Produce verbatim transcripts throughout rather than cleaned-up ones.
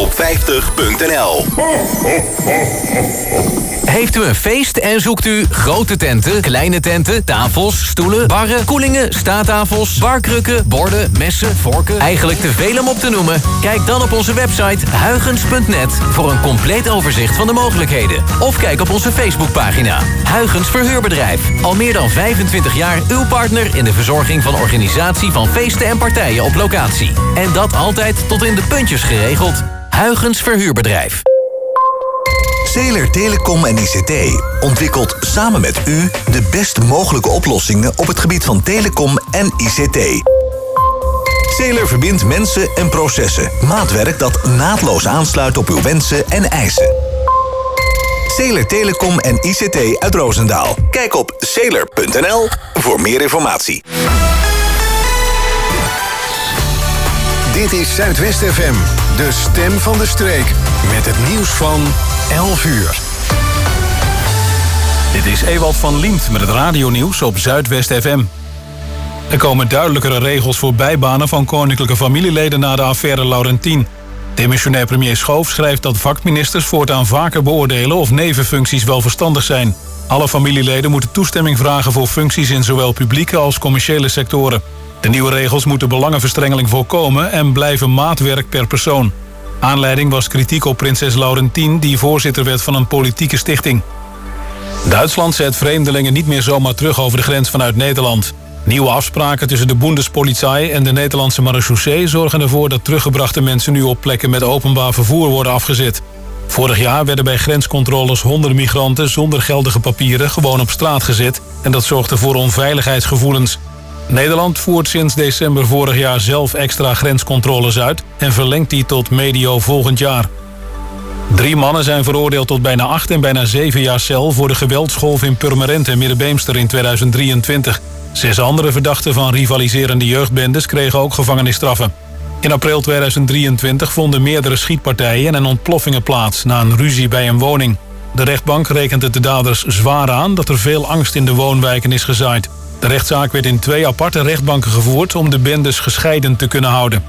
top vijftig punt n l. Heeft u een feest en zoekt u grote tenten, kleine tenten, tafels, stoelen, barren, koelingen, staattafels, barkrukken, borden, messen, vorken? Eigenlijk te veel om op te noemen? Kijk dan op onze website huygens punt net voor een compleet overzicht van de mogelijkheden. Of kijk op onze Facebookpagina. Huygens Verhuurbedrijf. Al meer dan vijfentwintig jaar uw partner in de verzorging van organisatie van feesten en partijen op locatie. En dat altijd tot in de puntjes geregeld. Huygens Verhuurbedrijf. Zeeler Telecom en I C T ontwikkelt samen met u de best mogelijke oplossingen op het gebied van telecom en I C T. Zeeler verbindt mensen en processen. Maatwerk dat naadloos aansluit op uw wensen en eisen. Zeeler Telecom en I C T uit Roosendaal. Kijk op zeeler punt n l voor meer informatie. Dit is Zuidwest F M, de stem van de streek. Met het nieuws van elf uur. Dit is Ewald van Liemt met het radionieuws op Zuidwest F M. Er komen duidelijkere regels voor bijbanen van koninklijke familieleden na de affaire Laurentien. Demissionair premier Schoof schrijft dat vakministers voortaan vaker beoordelen of nevenfuncties wel verstandig zijn. Alle familieleden moeten toestemming vragen voor functies in zowel publieke als commerciële sectoren. De nieuwe regels moeten belangenverstrengeling voorkomen en blijven maatwerk per persoon. Aanleiding was kritiek op prinses Laurentien, die voorzitter werd van een politieke stichting. Duitsland zet vreemdelingen niet meer zomaar terug over de grens vanuit Nederland. Nieuwe afspraken tussen de Bundespolizei en de Nederlandse marechaussee zorgen ervoor dat teruggebrachte mensen nu op plekken met openbaar vervoer worden afgezet. Vorig jaar werden bij grenscontroles honderden migranten zonder geldige papieren gewoon op straat gezet en dat zorgde voor onveiligheidsgevoelens. Nederland voert sinds december vorig jaar zelf extra grenscontroles uit en verlengt die tot medio volgend jaar. Drie mannen zijn veroordeeld tot bijna acht en bijna zeven jaar cel voor de geweldsgolf in Purmerend en Middenbeemster in tweeduizend drieëntwintig. Zes andere verdachten van rivaliserende jeugdbendes kregen ook gevangenisstraffen. In april tweeduizend drieëntwintig vonden meerdere schietpartijen en ontploffingen plaats na een ruzie bij een woning. De rechtbank rekent het de daders zwaar aan dat er veel angst in de woonwijken is gezaaid. De rechtszaak werd in twee aparte rechtbanken gevoerd om de bendes gescheiden te kunnen houden.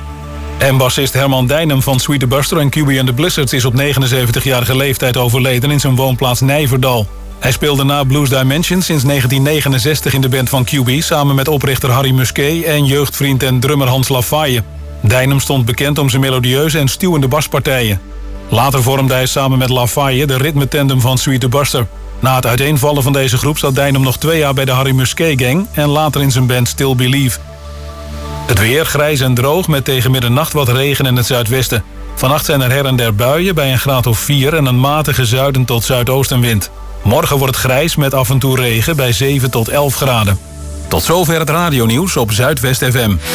En bassist Herman Dijnem van Sweet the Buster en Q B and the Blizzards is op negenenzeventigjarige leeftijd overleden in zijn woonplaats Nijverdal. Hij speelde na Blues Dimension sinds negentien negenenzestig in de band van Q B samen met oprichter Harry Musquet en jeugdvriend en drummer Hans Lafaye. Dijnem stond bekend om zijn melodieuze en stuwende baspartijen. Later vormde hij samen met Lafaye de ritmetandem van Sweet the Buster. Na het uiteenvallen van deze groep zat Dijnem nog twee jaar bij de Harry Musquet Gang en later in zijn band Still Believe. Het weer grijs en droog met tegen middernacht wat regen in het zuidwesten. Vannacht zijn er her en der buien bij een graad of vier en een matige zuiden tot zuidoostenwind. Morgen wordt het grijs met af en toe regen bij zeven tot elf graden. Tot zover het radionieuws op Zuidwest F M.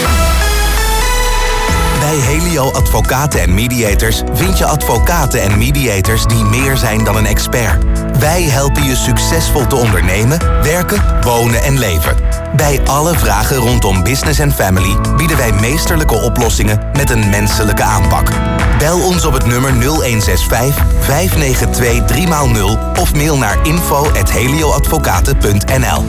Bij Helio Advocaten en Mediators vind je advocaten en mediators die meer zijn dan een expert. Wij helpen je succesvol te ondernemen, werken, wonen en leven. Bij alle vragen rondom business en family bieden wij meesterlijke oplossingen met een menselijke aanpak. Bel ons op het nummer nul een zes vijf, vijf negen twee, drie nul of mail naar info at helioadvocaten punt n l.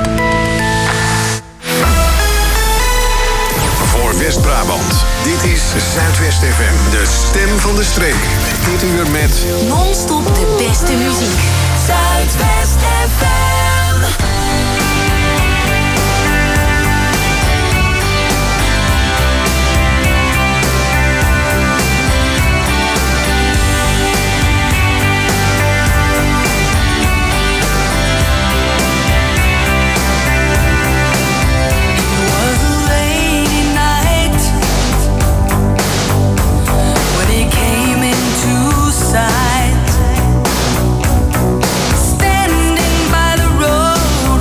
Voor West-Brabant, dit is Zuidwest F M, de stem van de streek. Dit uur met non-stop de beste muziek. Zuidwest F M. Standing by the road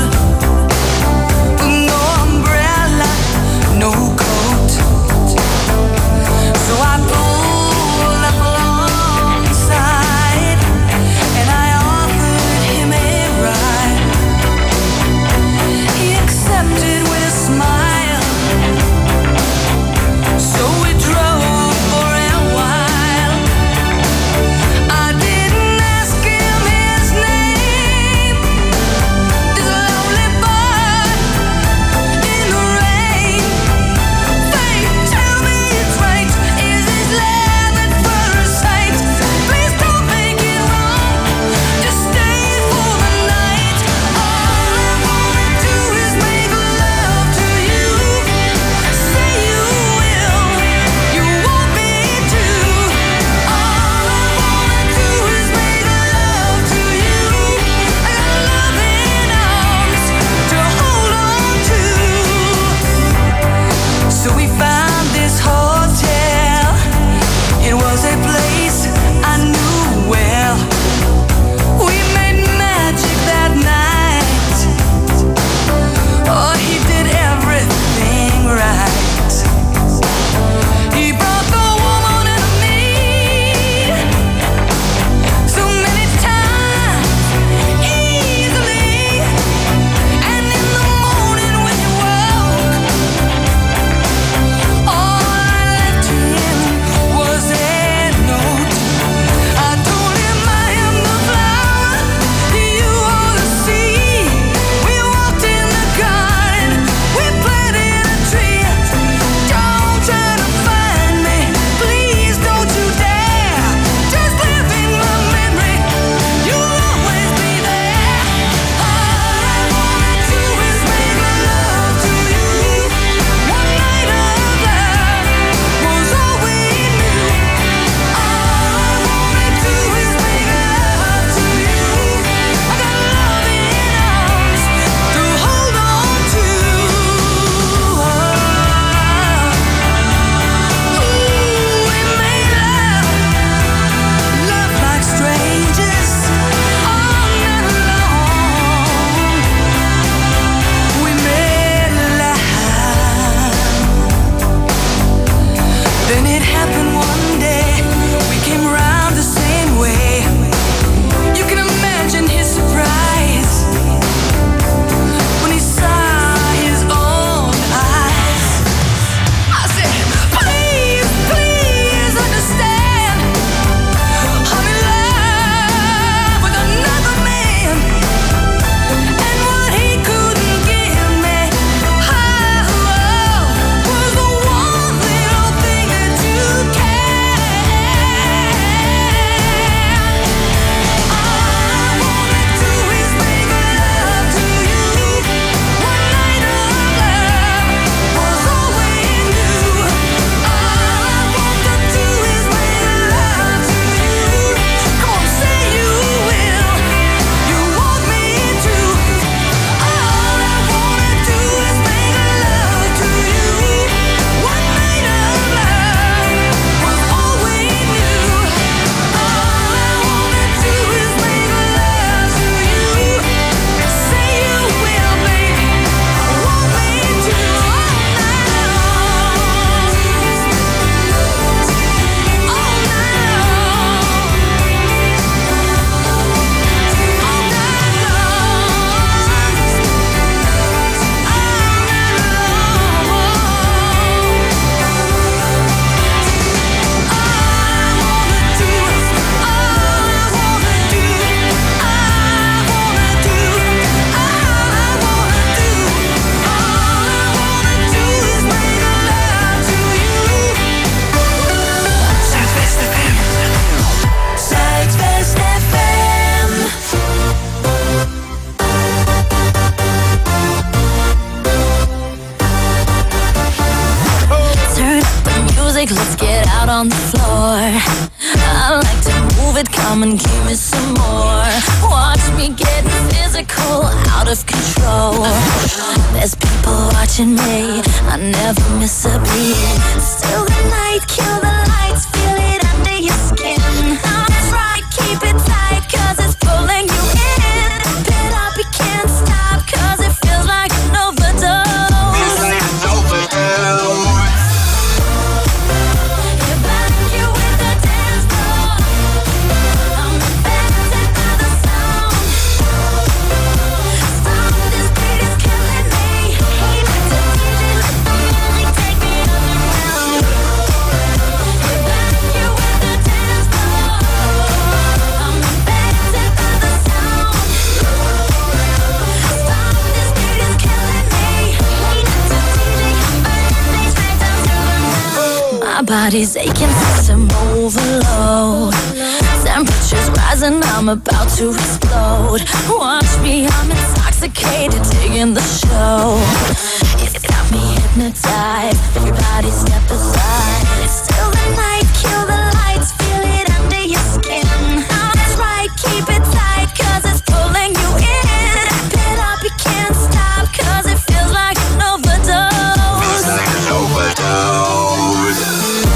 come and give me some more. Watch me getting physical, out of control. There's people watching me, I never miss a beat. Still the night, kill the lights, feel it under your skin. That's right, keep it tight, cause it's pulling you in. Pit up, you can't stop, cause it feels like an overdose. Feels like an overdose. My body's aching, system overload. Temperatures rising, I'm about to explode. Watch me, I'm intoxicated, digging the show. It's got me hypnotized, everybody step aside. It's still the night, kill the lights, feel it under your skin. That's right, keep it tight, cause it's pulling you in. Pit up, you can't stop, cause it feels like an overdose. Feels like an overdose.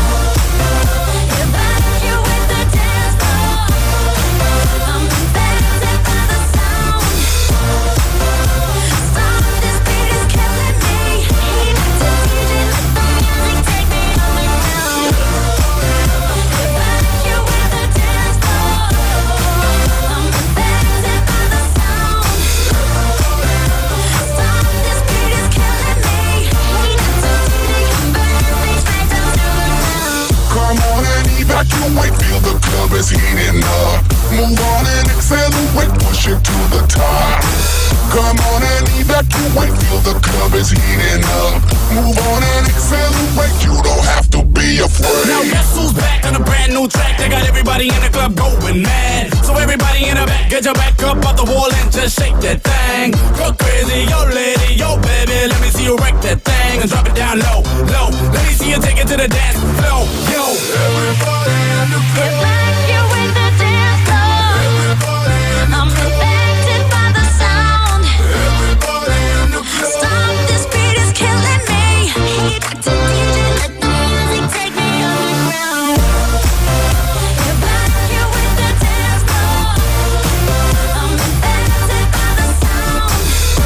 Evacuate, feel the club is heating up. Move on and accelerate, push it to the top. Come on and evacuate, feel the club is heating up. Move on and accelerate, you don't have to be afraid. Now guess who's back on a brand new track? They got everybody in the club going mad. So everybody in the back, get your back up off the wall and just shake that thing. Go crazy, yo lady, yo baby, let me see you wreck that thing and drop it down low, low. Let me see you take it to the dance floor, yo. Everybody in the club. You in the dance floor. Everybody in the I'm infected by the sound. Everybody in the club. Stop, this beat is killing me. Hate to D J, let the music take me underground. You're back, you in the dance floor. I'm infected by the sound.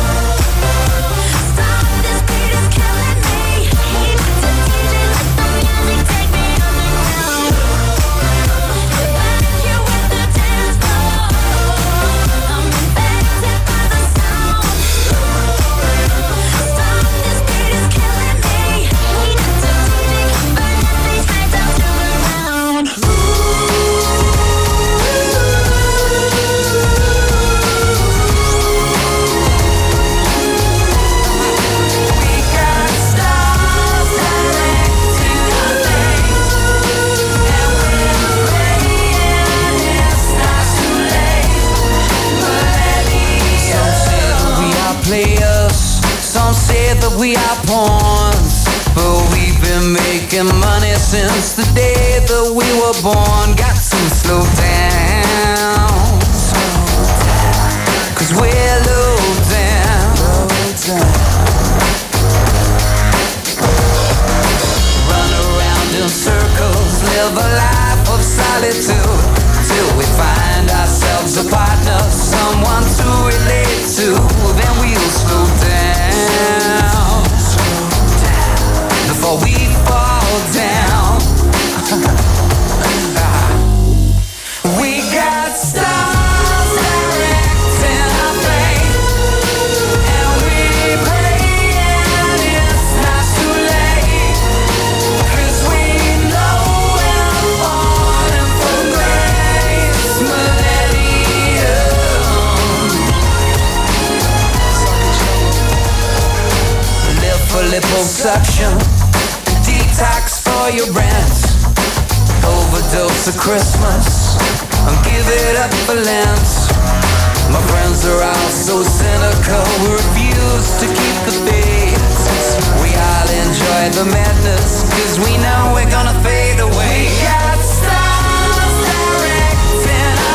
Stop, this beat is killing me. Hate to D J, let the music take me underground. You're back, you in the dance floor. I'm infected by the sound. Stop, this beat is killing me. Hate to D J, burn the bass right down to the ground. We got stars directing our fate, and we're praying it's not too late. Some say that we are players, some say that we are pawns, but we've been making money since the day that we were born. Got to slow down, cause we're low down. Run around in circles, live a life of solitude, till we find ourselves a partner, someone to relate to. Then we'll slow down before we fall down. We got stars directing our fate, and we praying it's not too late, 'cause we know we're falling from grace. Millennium. Live for liposuction, detox for your rent, overdose of Christmas, and give it up for Lent. My friends are all so cynical, we refuse to keep the faith. We all enjoy the madness, 'cause we know we're gonna fade away. We got stars directing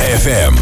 F M.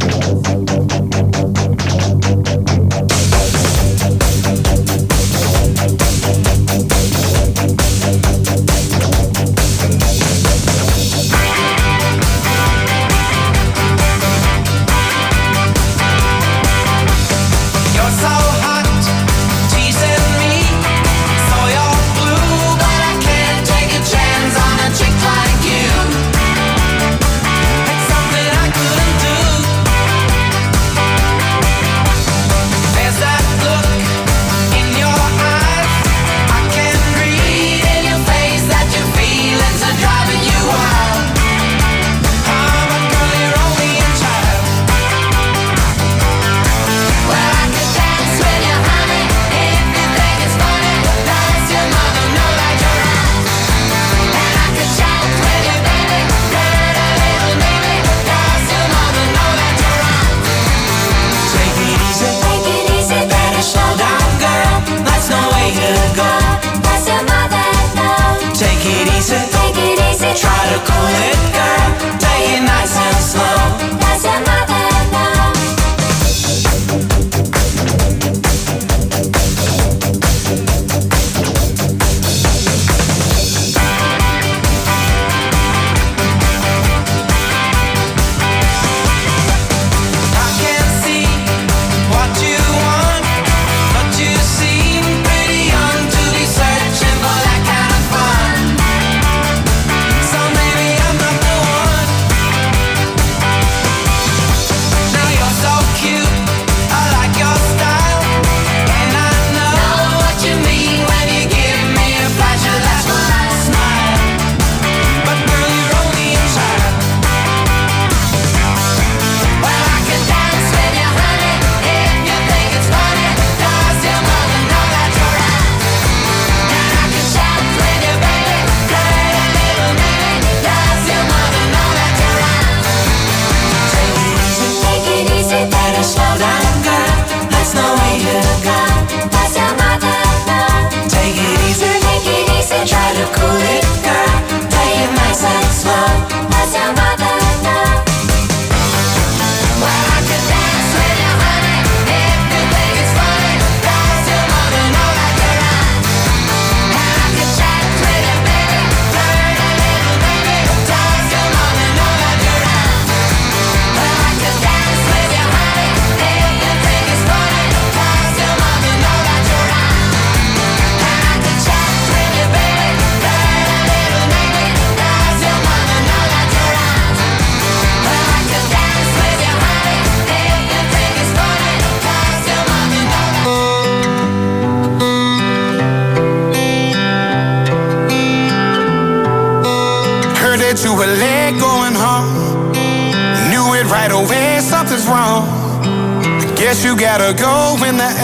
You gotta go when the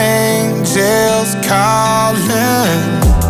angels calling.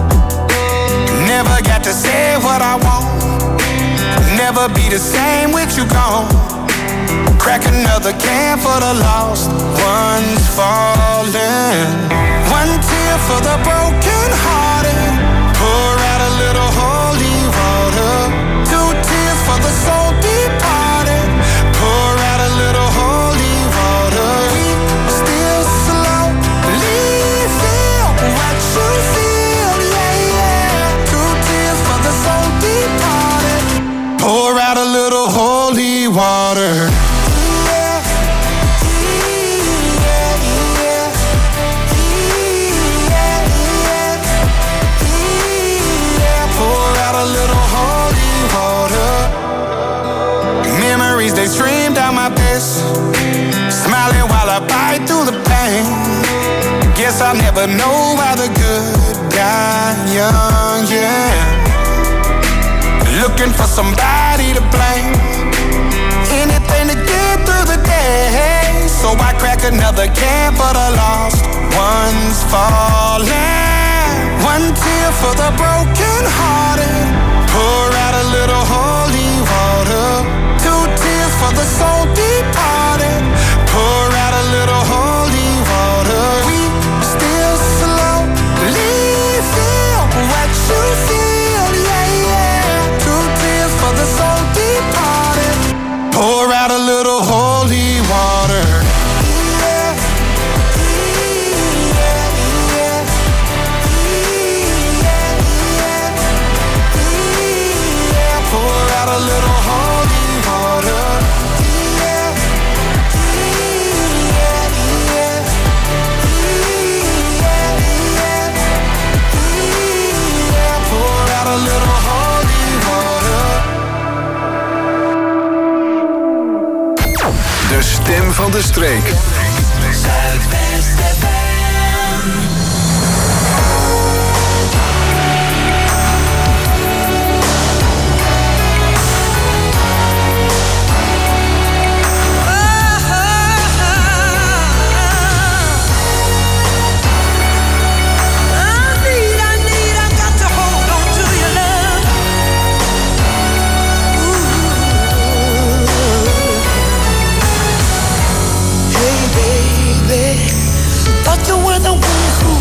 Never got to say what I want. Never be the same with you gone. Crack another can for the lost ones falling. One tear for the broken hearted. Pour out a little holy water. Two tears for the soul departed. Pour out a little holy water. Still slowly feel what you feel, yeah, yeah. Two tears for the soul departed. Pour out a little holy water. They stream down my face, smiling while I bite through the pain. Guess I'll never know why the good die young, yeah. Looking for somebody to blame, anything to get through the day. So I crack another can for the lost ones falling. One tear for the broken hearted. Pour out a little holy water. Two tears for the soul departed. Pour out a little holy water. We still slowly feel what you feel, yeah, yeah. Two tears for the soul departed. Pour out a little holy De stem van de streek. Zuidwest F M. Thought you were the one who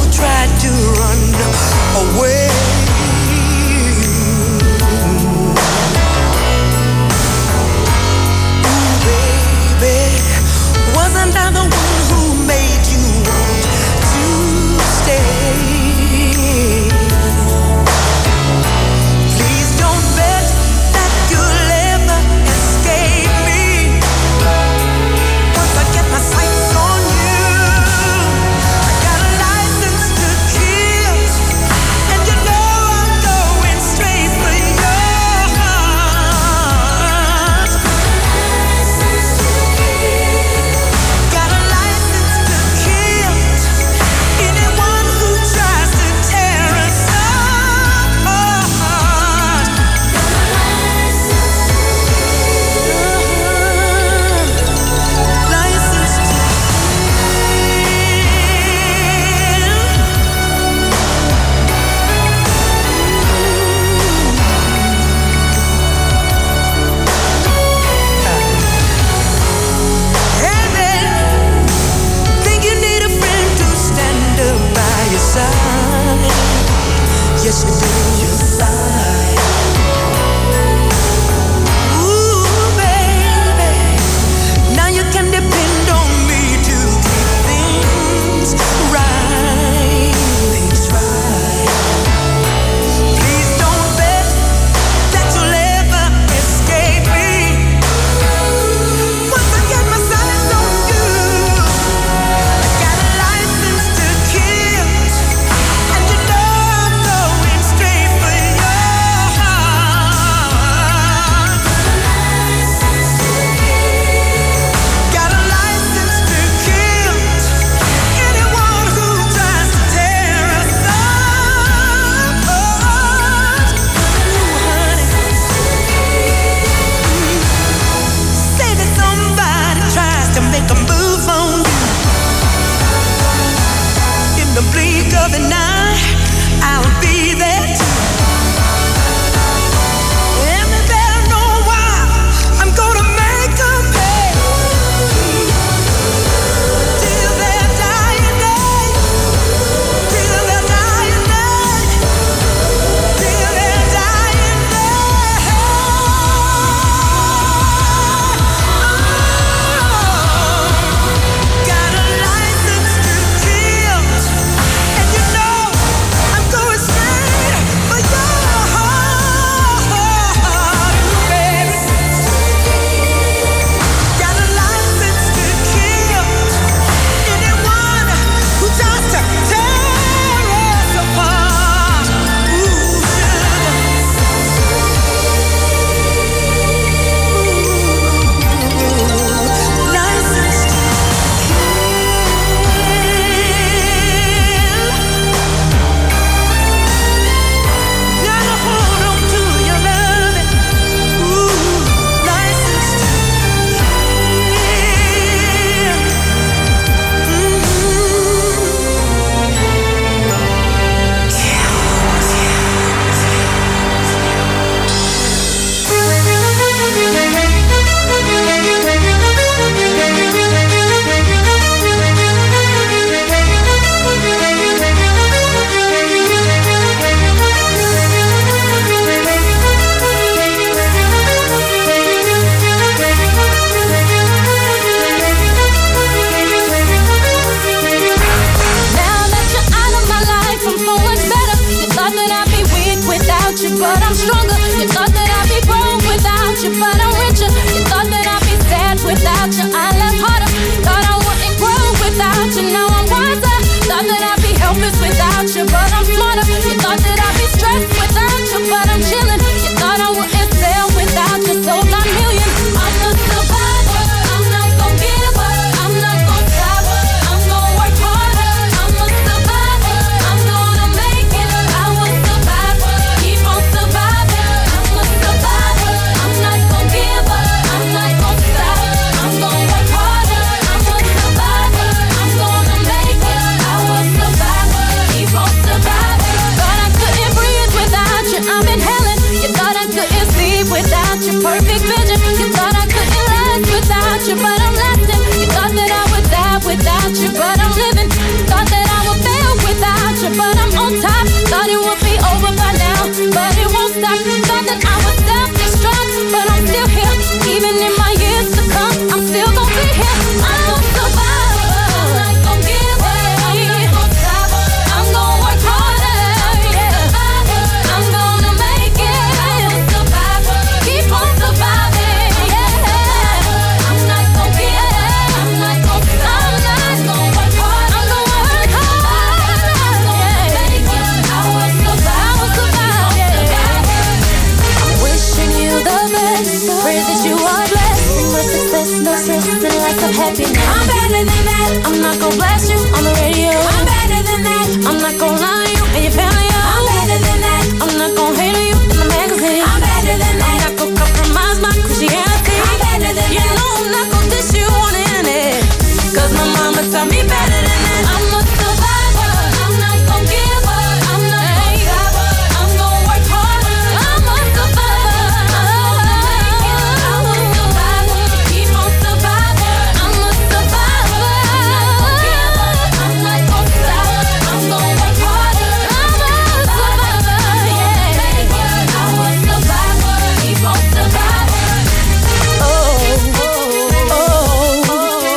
you, but I'm lasting. You thought that I would die without you, but I'm living. Thought that I would fail without you, but I'm on top. Thought it would be over by now, but it won't stop. Thought that I would self-destruct, but I'm still here. Even in my years to come, I'm still gonna be here. I'm a survivor. I'm not gonna give up. I'm not gonna stop. I'm gonna work harder. Yeah. I'm gonna make it. I'm a survivor. Keep on surviving. Yeah. I'm not gonna give up. I'm not gonna stop. I'm not gonna work hard. I'm gonna work hard. I'm gonna make it. I will survive. I will survive. Yeah. I'm wishing you the best. Pray that you are blessed. No success, no stress, and lots of happiness. I'm better than that. I'm not gonna blast you on the radio. I'm better than that. I'm not gonna lie to you and your family. I'm better than that. I'm not gonna hate on you in the magazine. I'm better than that. I'm not gonna compromise my Christianity. I'm better than that. You know I'm not gonna dish you on the internet. Cause my mama taught me better than that. I'm a survivor. I'm not gonna give up. I'm not gonna stop. I'm gonna work hard. I'm a survivor. I'm a survivor. Keep on surviving. I'm a survivor. I'm not gonna stop. I'm gonna work harder. I'm a survivor. Yeah. I'm a survivor. Keep on surviving. Oh, oh, oh, oh,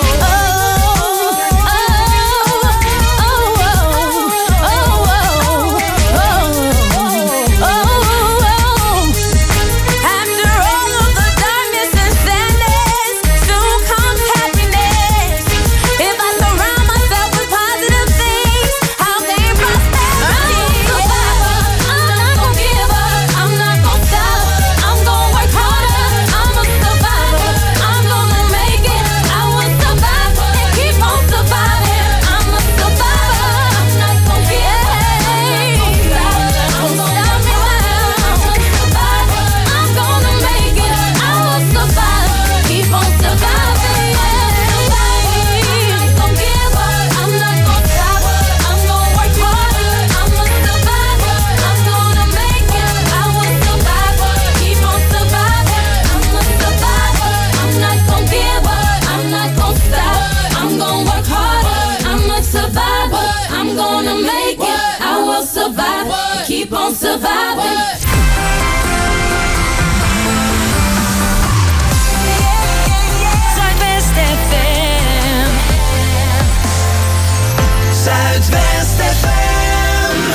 after all of the darkness and sadness, soon comes happiness. If I surround myself with positive things, I'll gain prosperity. I'm a survivor. I'm not gonna give up. I'm not gonna stop. I'm gonna work harder. I'm a survivor. I'm gonna make it. I will survive and keep on surviving. I'm a survivor. I'm not gonna give up. I'm gonna stop me now. I'm a survivor. I'm gonna make it. I will survive. Keep on surviving. I'm not gonna give up. I'm not gonna stop. I'm gonna work harder. I'm a survivor. I'm gonna make it. I will survive. Keep on surviving. I'm a survivor. I'm not gonna give up. I'm not gonna stop. I'm gonna work harder. I'm a survivor. I'm gonna make it. I will survive. Keep on surviving. Zuidwest F M. Zuidwest F M.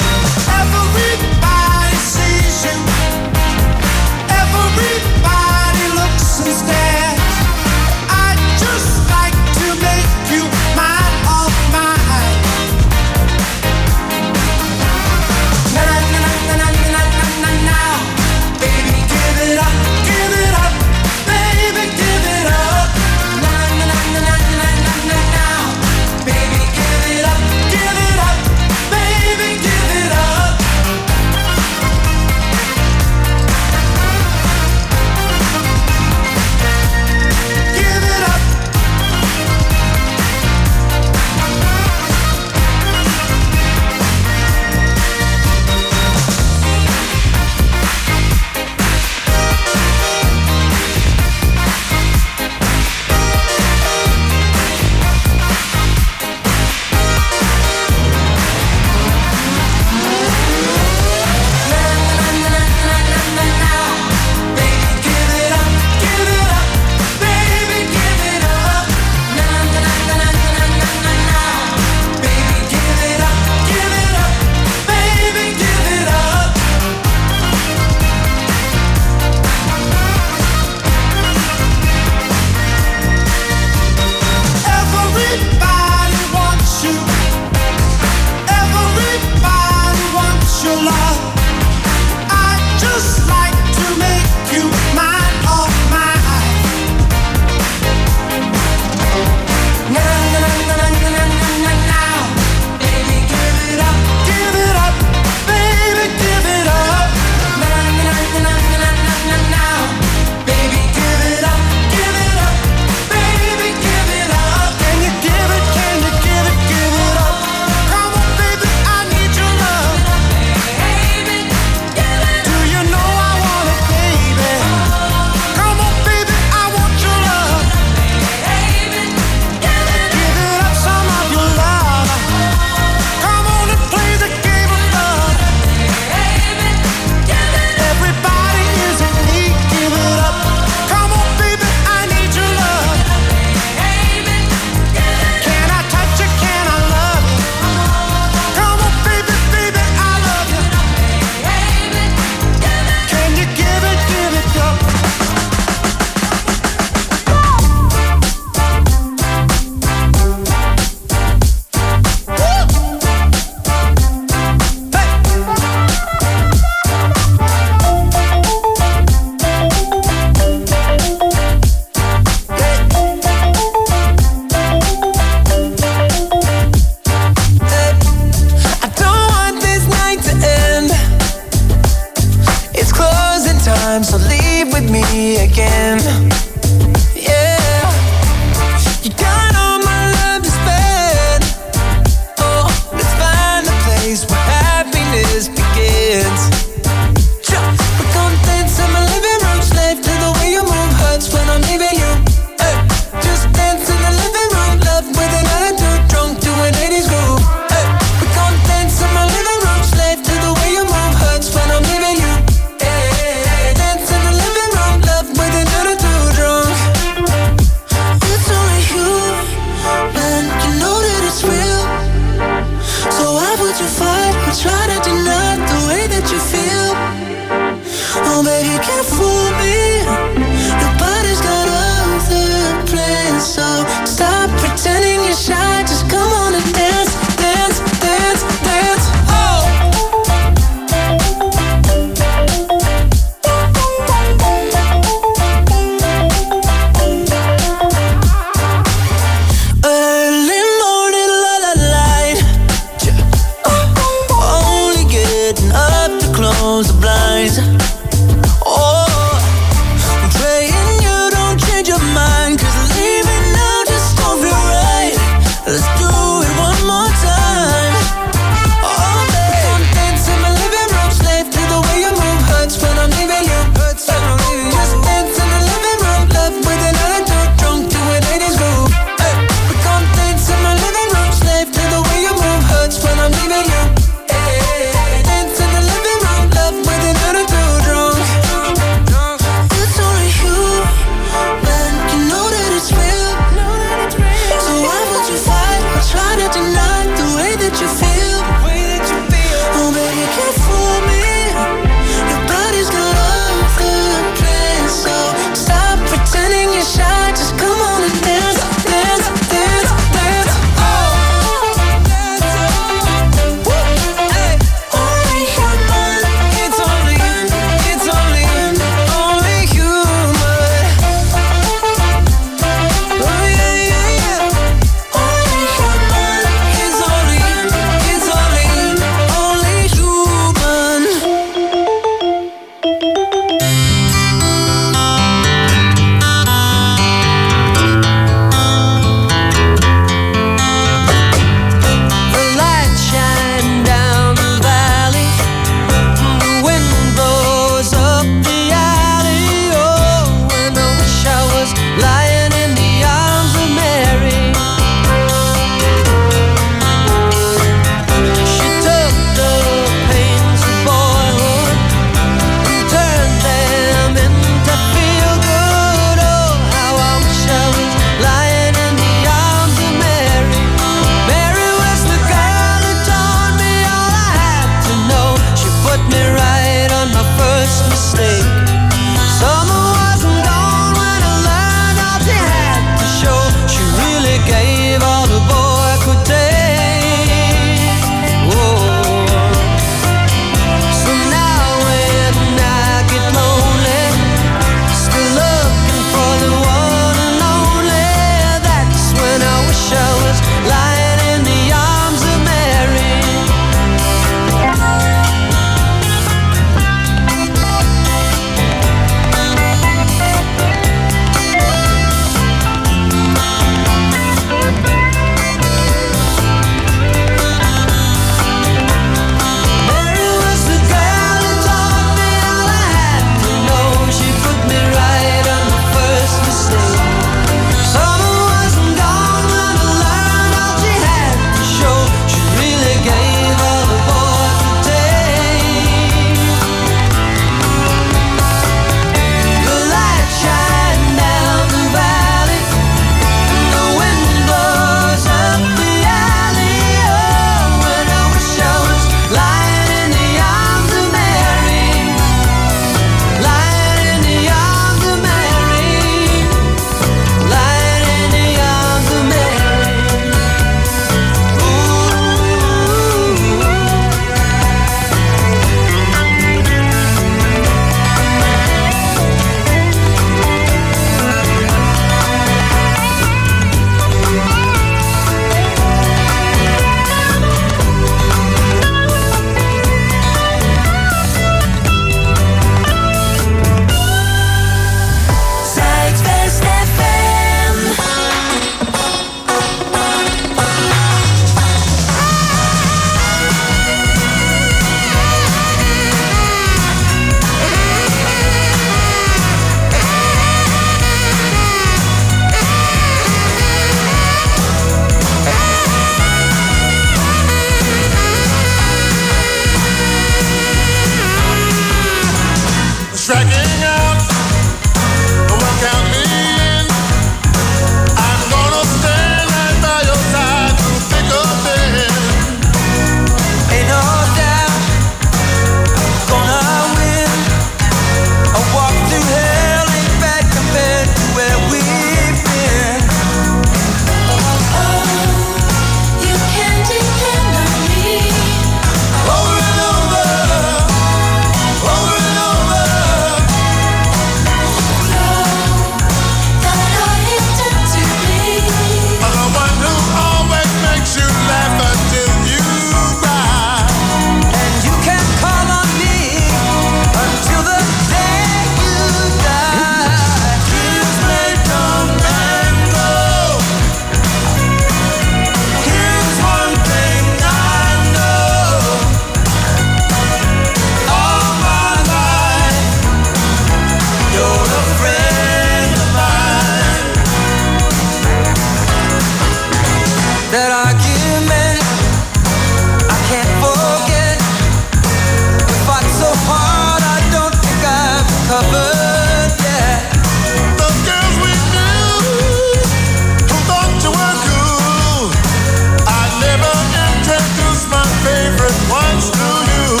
belongs to you.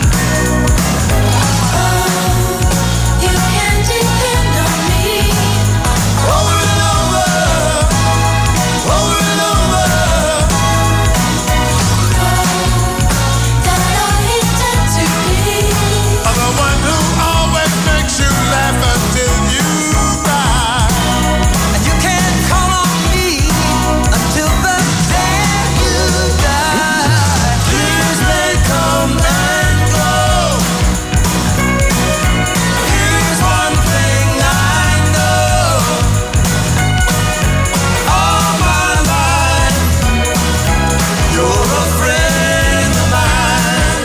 You can depend on me. Over and over, over and over. That all intend to be. I'm the one who always makes you laugh until you cry. And you can't call on me until the day you die. Years may come and go. Here's one thing I know. All my life, you're a friend of mine.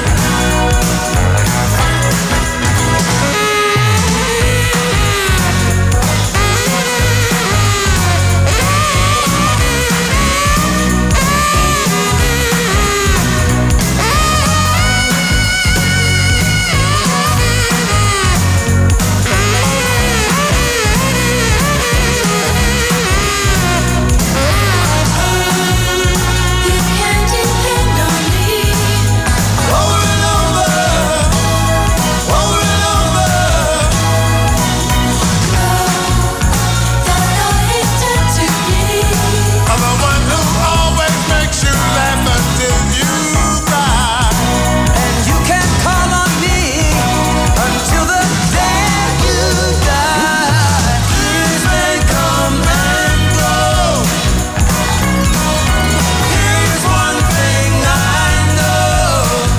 You can depend on me. Over and over, over and over. That all intend to be. I'm the one who always makes you laugh until you cry. And you can call on me until the day you die. Years may come and go. Here's one thing I know.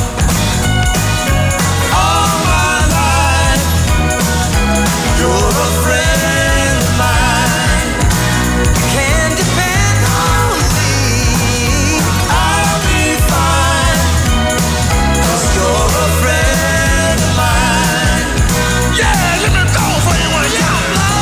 All my life, you're a friend of mine. You can depend on me. I'll be fine. 'Cause you're a friend of mine. Yeah, let me go for you one time.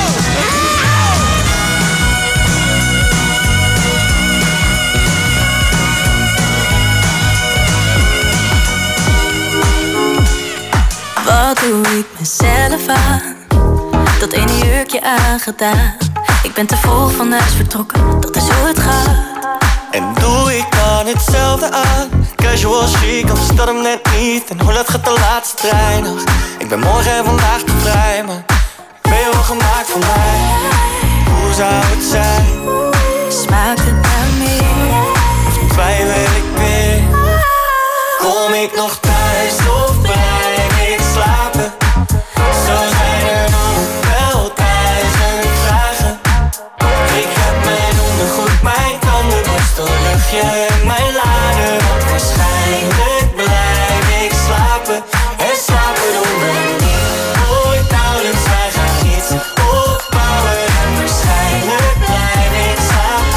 Wat doe ik mezelf aan? Dat ene jurkje aangedaan. Ik ben te vroeg van huis vertrokken, dat is hoe het gaat. En doe ik dan hetzelfde aan? Casual chic, of is dat hem net niet? En hoe laat gaat de laatste trein nog? Ik ben morgen en vandaag te vrij, maar ben je wel gemaakt voor mij? Hoe zou het zijn? Smaakt het naar meer? Of twijfel ik weer? Kom ik nog thuis of blijf ik slapen? Zo zijn er nog wel duizend vragen. Ik heb mijn ondergoed, mijn tandenborstel, luchtje en mijn lader. Want waarschijnlijk blijf ik slapen. En slapen doen we niet. Ooit nauwelijks, wij gaan niets opbouwen. En waarschijnlijk blijf ik slapen.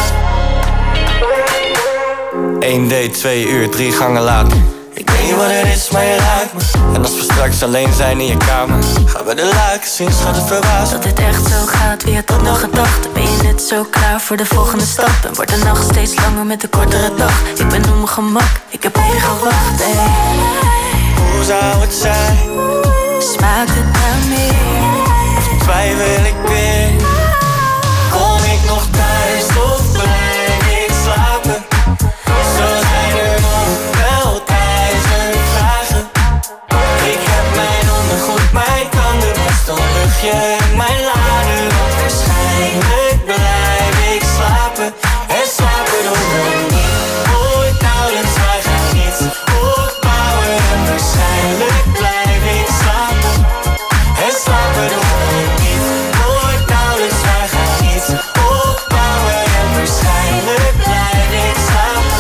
Eén date, twee uur, drie gangen later. Ik weet niet wat het is, maar je ruikt me. En als we straks alleen zijn in je kamer, gaan we de luiken zien, schat het verbaasd. Dat dit echt zo gaat, wie had dat nog gedacht? Ben je net zo klaar voor de volgende stap? En wordt de nacht steeds langer met de kortere dag? Ik ben op mijn gemak, ik heb op je gewacht, ey. Hoe zou het zijn? Smaakt het naar meer? Of twijfel ik weer? Kom ik nog thuis of blijf ik slapen? Zo zijn er nog wel duizend vragen. Ik heb mijn ondergoed, mijn tandenborstel, luchtje en mijn lader. Want waarschijnlijk blijf ik slapen. En slapen doen we niet. Ooit nauwelijks, wij gaan niets opbouwen. En waarschijnlijk blijf ik slapen. En slapen doen we niet. Ooit nauwelijks, wij gaan niets opbouwen. En waarschijnlijk blijf ik slapen.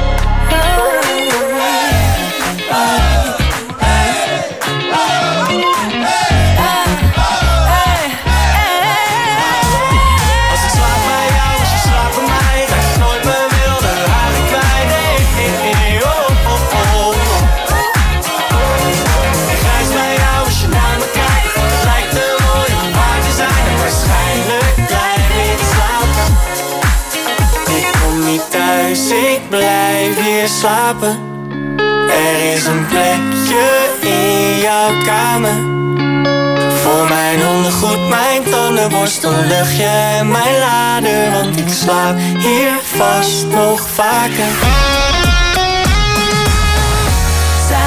Als ik slaap bij jou, als je slaapt bij mij, ga ik nooit meer wilde haren kwijt. Hey, hey, hey, oh, oh, oh. Ik reis bij jou als je naar me kijkt. Het lijkt te mooi om waar te zijn. En waarschijnlijk blijf ik slapen. Ik kom niet thuis, ik blijf hier slapen. Er is een plekje in jouw kamer. Voor mijn ondergoed, mijn tandenborstel, luchtje en mijn lader. Want ik slaap hier vast nog vaker. Zij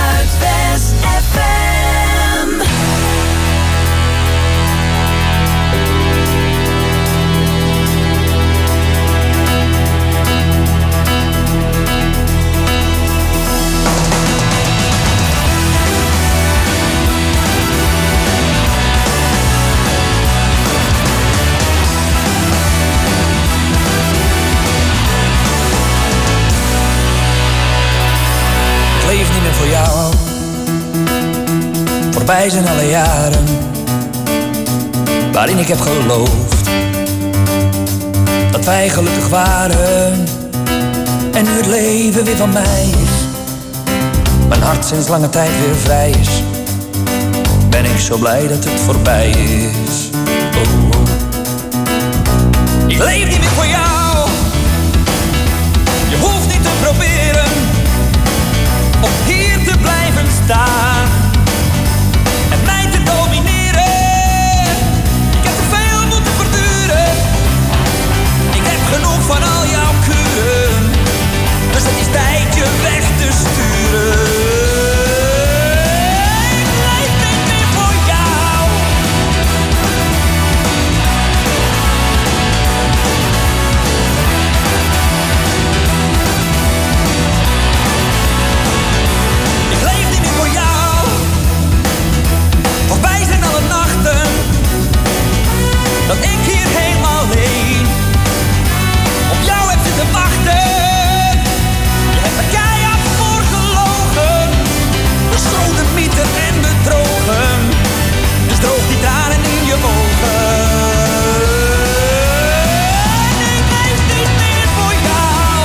Voorbij zijn alle jaren waarin ik heb geloofd dat wij gelukkig waren en nu het leven weer van mij is. Mijn hart sinds lange tijd weer vrij is. Ben ik zo blij dat het voorbij is. Oh, oh. Ik leef niet meer voor jou. Je hoeft niet te proberen om hier te blijven staan en mij te domineren. Ik heb te veel moeten verduren. Ik heb genoeg van al jouw kuren. Dus het is tijd je weg te sturen. Ik leef niet meer voor jou. Ik leef niet meer voor jou. Voorbij zijn alle nachten dat ik hier helemaal alleen op jou heb zitten wachten. Je hebt er keihard voor gelogen, besodemieten en bedrogen. Dus droog die tranen in je ogen. Ik leef niet meer voor jou.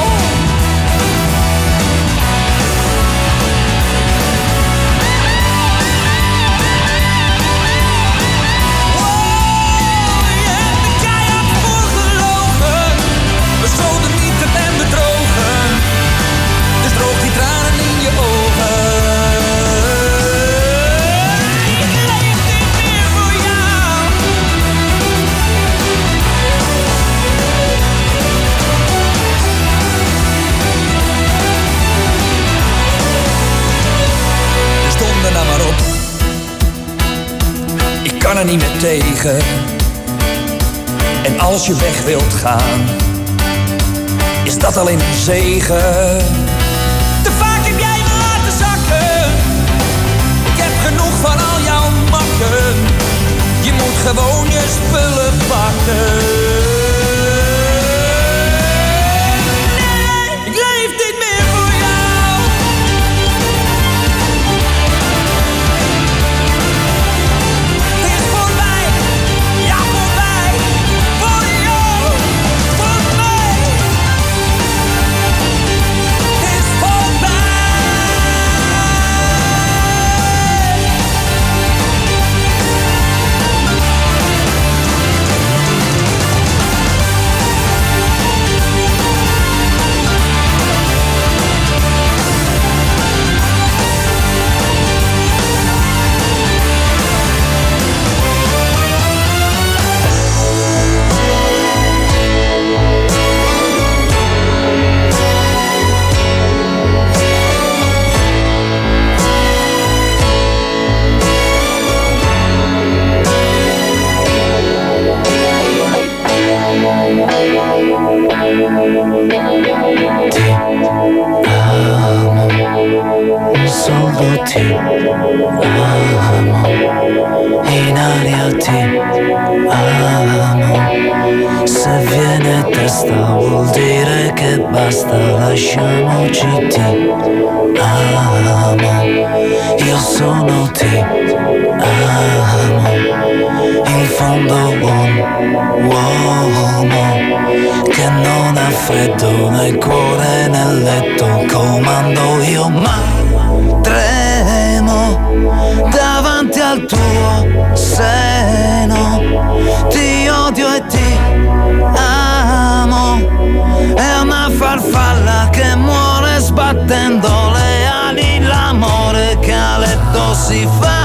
Wow, je hebt er keihard voor gelogen, besodemieten en bedrogen. Dus droog die tranen in je ogen. Ik leef niet meer voor jou. Dus donder nou maar op. Ik kan er niet meer tegen. En als je weg wilt gaan, is dat alleen een zegen. Te vaak heb jij me laten zakken. Ik heb genoeg van al jouw makken. Je moet gewoon je spullen pakken. Nee, ik leef niet meer voor jou. Het is voorbij, ja voorbij. Voor jou, voor mij. Het is voorbij. Solo ti amo, in aria ti amo. Se viene testa vuol dire che basta, lasciamoci ti amo. Io sono ti amo, in fondo un uomo che non ha freddo nel cuore nel letto, comando io ma tremo davanti al tuo seno, ti odio e ti amo, è una farfalla che muore sbattendo le ali, l'amore che a letto si fa.